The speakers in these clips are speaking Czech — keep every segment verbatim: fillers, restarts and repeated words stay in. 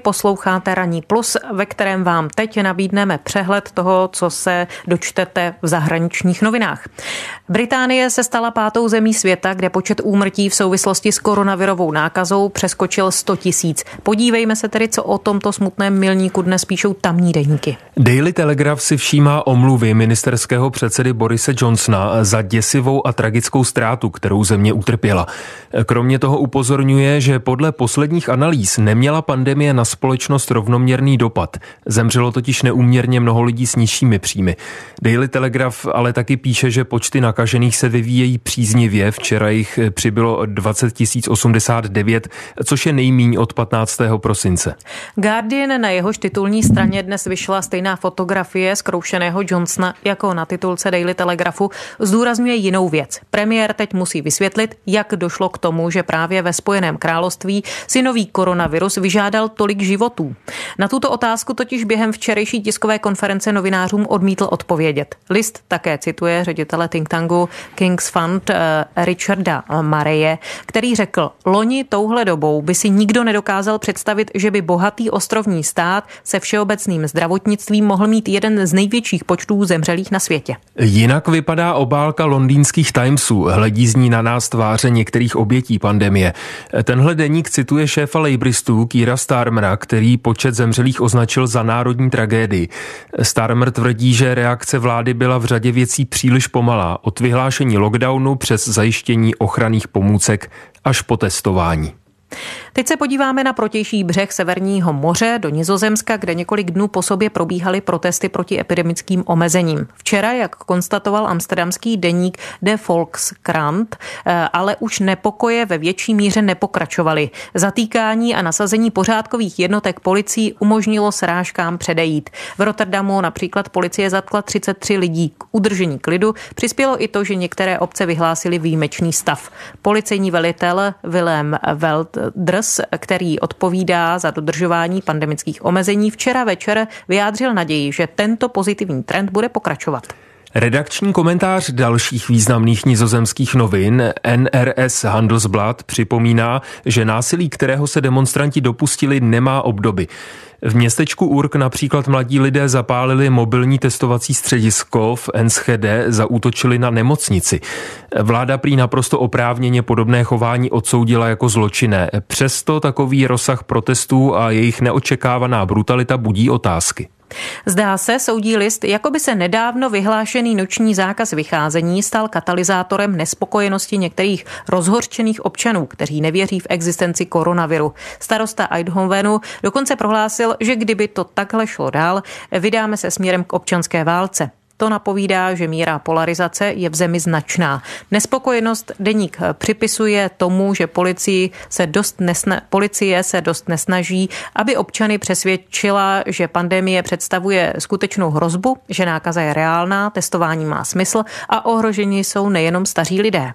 posloucháte Ranní plus, ve kterém vám teď nabídneme přehled toho, co se dočtete v zahraničních novinách. Británie se stala pátou zemí světa, kde počet úmrtí v souvislosti s koronavirovou nákazou přeskočil sto tisíc. Podívejme se tedy, co o tomto smutném milníku dnes píšou tamní deníky. Daily Telegraph si všímá omluvy ministerského předsedy Borise Johnsona za děsivou a tragickou ztrátu, kterou země utrpěla. Kromě toho upozorňuje, že podle posledních analýz neměla pandemie na společnost rovnoměrný dopad. Zemřelo totiž neúměrně mnoho lidí s nižšími příjmy. Daily Telegraph ale taky píše, že počty nakažených se vyvíjejí příznivě. Včera jich přibylo dvacet tisíc osmdesát devět, což je nejmíň od patnáctého prosince. Guardian, na jehož titulní straně dnes vyšla stejná fotografie zkroušeného Johnsona jako na titulce Daily Telegraphu, zdůrazňuje jinou věc. Premiér teď musí vysvětlit, jak došlo k tomu, že právě ve Spojeném království si nový koronavirus vyžádal tolik životů. Na tuto otázku totiž během včerejší tiskové konference novinářům odmítl odpovědět. List také cituje ředitele think tanku King's Fund Richarda Mareje, který řekl, loni touhle dobou by si nikdo nedokázal představit, že by bohatý ostrovní stát se všeobecným zdravotnictvím mohl mít jeden z největších počtů zemřelých na světě. Jinak vypadá obálka londýnských Timesů. Hledí z ní na nás tváře některých obětí pandemie. Tenhle deník cituje šéfa lejbristů Keira Starmera, který počet zemřelých označil za národní tragédii. Starmer tvrdí, že reakce vlády byla v řadě věcí příliš pomalá, od vyhlášení lockdownu přes zajištění ochranných pomůcek až po testování. Teď se podíváme na protější břeh Severního moře do Nizozemska, kde několik dnů po sobě probíhaly protesty proti epidemickým omezením. Včera, jak konstatoval amsterdamský deník De Volkskrant, ale už nepokoje ve větší míře nepokračovaly. Zatýkání a nasazení pořádkových jednotek policií umožnilo srážkám předejít. V Rotterdamu například policie zatkla třicet tři lidí. K udržení klidu přispělo i to, že některé obce vyhlásily výjimečný stav. Policejní velitel Willem Welders, který odpovídá za dodržování pandemických omezení, včera večer vyjádřil naději, že tento pozitivní trend bude pokračovat. Redakční komentář dalších významných nizozemských novin N R S Handelsblad připomíná, že násilí, kterého se demonstranti dopustili, nemá obdoby. V městečku Urk například mladí lidé zapálili mobilní testovací středisko, v Enschede zaútočili na nemocnici. Vláda prý naprosto oprávněně podobné chování odsoudila jako zločinné. Přesto takový rozsah protestů a jejich neočekávaná brutalita budí otázky. Zdá se, soudí list, jako by se nedávno vyhlášený noční zákaz vycházení stal katalyzátorem nespokojenosti některých rozhořčených občanů, kteří nevěří v existenci koronaviru. Starosta Eindhovenu dokonce prohlásil, že kdyby to takhle šlo dál, vydáme se směrem k občanské válce. To napovídá, že míra polarizace je v zemi značná. Nespokojenost deník připisuje tomu, že policii se dost nesna- policie se dost nesnaží, aby občany přesvědčila, že pandemie představuje skutečnou hrozbu, že nákaza je reálná, testování má smysl a ohroženi jsou nejenom staří lidé.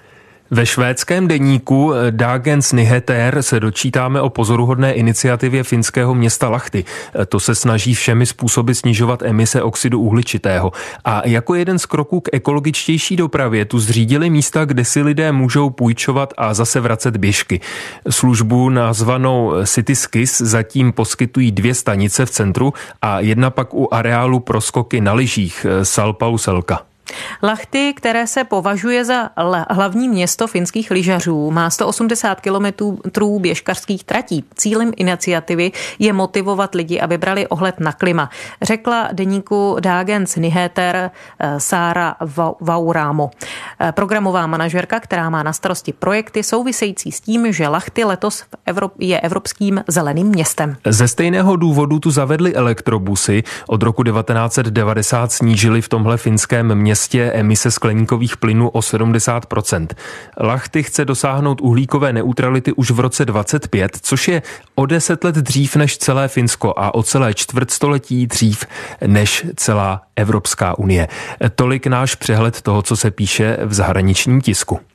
Ve švédském deníku Dagens Nyheter se dočítáme o pozoruhodné iniciativě finského města Lahti. To se snaží všemi způsoby snižovat emise oxidu uhličitého. A jako jeden z kroků k ekologičtější dopravě tu zřídili místa, kde si lidé můžou půjčovat a zase vracet běžky. Službu nazvanou Cityskis zatím poskytují dvě stanice v centru a jedna pak u areálu pro skoky na lyžích Salpauselka. Lahti, které se považuje za hlavní město finských lyžařů, má sto osmdesát kilometrů běžkařských tratí. Cílem iniciativy je motivovat lidi, aby brali ohled na klima, řekla deníku Dagens Nyheter Sára Vauramo. Programová manažerka, která má na starosti projekty související s tím, že Lahti letos je evropským zeleným městem. Ze stejného důvodu tu zavedli elektrobusy. Od roku devatenáct set devadesát snížili v tomhle finském městě emise skleníkových plynů o sedmdesát procent. Lahti chce dosáhnout uhlíkové neutrality už v roce dvacet pět, což je o deset let dřív než celé Finsko a o celé čtvrtstoletí dřív než celá Evropská unie. Tolik náš přehled toho, co se píše v zahraničním tisku.